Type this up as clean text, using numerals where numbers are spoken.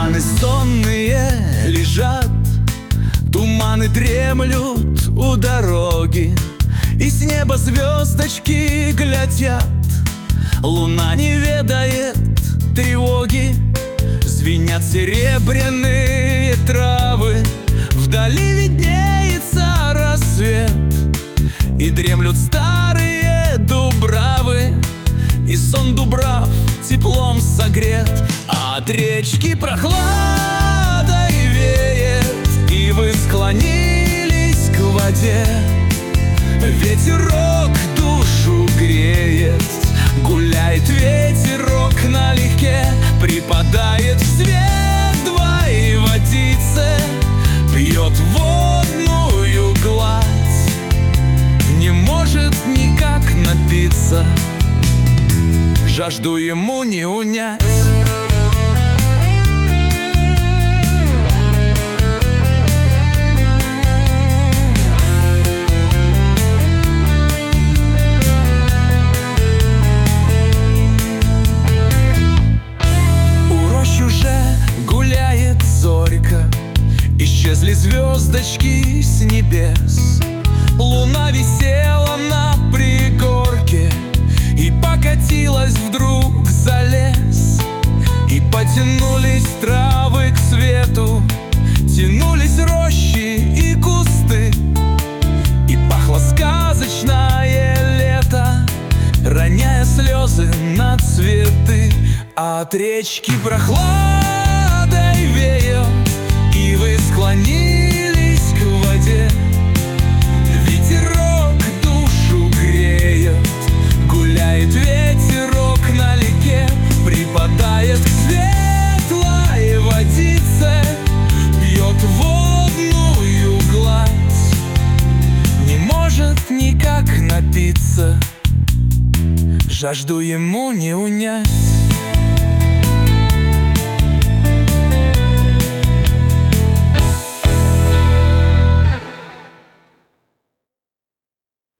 Туманы сонные лежат, туманы дремлют у дороги, и с неба звездочки глядят. Луна не ведает тревоги, звенят серебряные травы, вдали виднеется рассвет, и дремлют старые дубравы, и сон дубрав теплом согрет. А от речки прохладой веет, и вы склонились к воде. Ветерок душу греет, гуляет ветерок налегке, припадает в свет водице, пьет водную гладь, не может никак напиться, жажду ему не унять. Исчезли звездочки с небес, луна висела на пригорке и покатилась вдруг за лес. И потянулись травы к свету, тянулись рощи и кусты, и пахло сказочное лето, роняя слезы на цветы. А от речки прохладой веет, и вы склонились к воде. Ветерок душу греет, гуляет ветерок налегке, припадает к светлой водице, пьет водную гладь, не может никак напиться, жажду ему не унять.